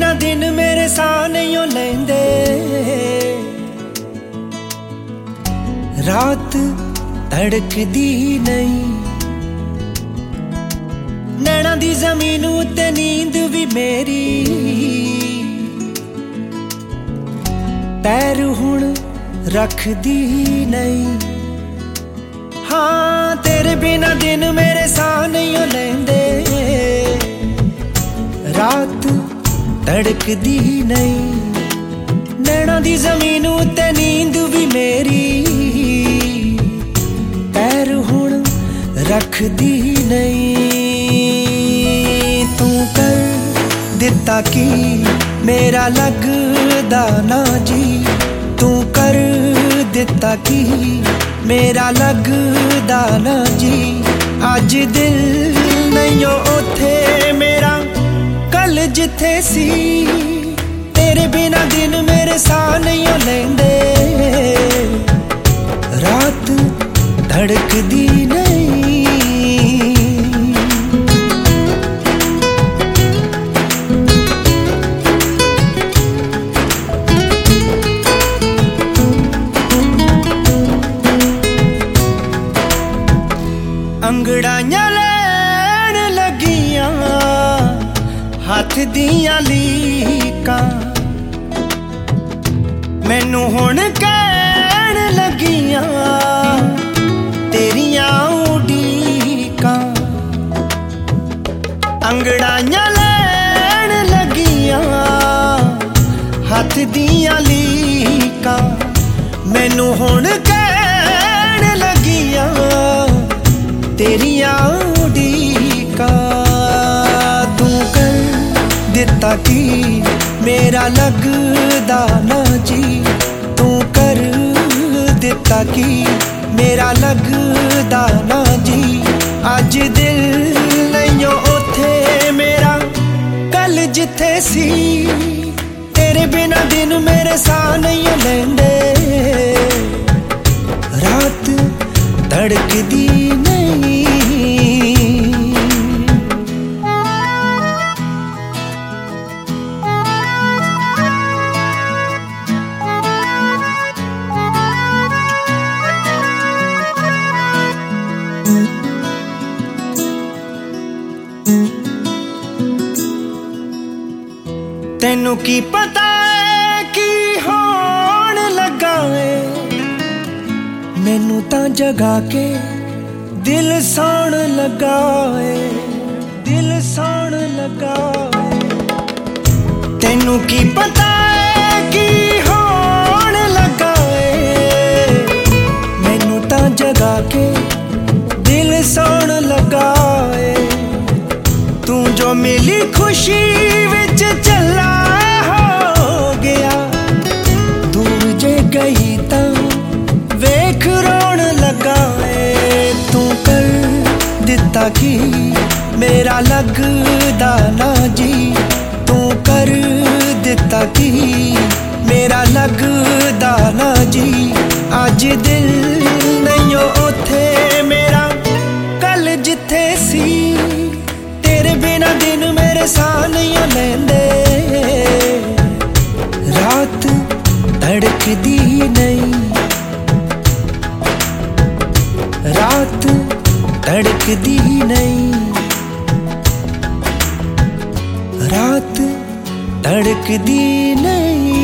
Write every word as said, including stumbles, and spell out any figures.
बिना दिन मेरे साह नहीं लेंदे। रात धड़कदी नहीं, नैना दी जमीन उत्ते नींद भी मेरी। पैर हुण रखदी नहीं। हाँ तेरे बिना दिन मेरे साह नहीं लेंदे। रात धड़कदी नहीं, नैना दी जमीन उत्ते नींद भी मेरी। पैर हुण रखदी नहीं। तू कर दिता की मेरा लगदा ना जी, तू कर दिता की मेरा लगदा ना जी। अज दिल नहीं उथे मेरा, कल जिथे सी। तेरे बिना दिन मेरे साह नहीं लेंदे। रात धड़कदी नहीं। अंगड़ाइयां लैन लगियां हाथ दियां लीकां, मैनू हुण कहण लगियां तेरियां उड़ीकां। अंगड़ाइयां लैन लगियां हाथ दियां लीकां, मैनू हुण कहण लगियां तेरियां उड़ीकां। तू कर दिता की मेरा लगदा ना जी, तू कर दिता की मेरा लगदा ना जी। अज दिल नहीं उथे मेरा, कल जिथे सी। तेरे बिना दिन मेरे साह नहीं लेंदे। रात धड़कदी नहीं। तेनू की पता है की होण लगा है, मैनू तां जगा के दिल सौण लगा है, दिल सौण लगा है। तेनू की पता है की होण लगा है, मैनू तां जगा के दिल सौण लगा है। तू जो मिली खुशी विच चला हो गया, दूर जे गई तां वेख रोण लगा है। तू कर दिता की मेरा लगदा ना जी, तू कर दिता की मेरा लगदा ना जी। अज दिल नहीं उथे मेरा, कल जिथे सी। तेरे बिना दिन मेरे साह नहीं लेंदे। रात धड़कदी नहीं, रात धड़कदी नहीं, रात धड़कदी नहीं।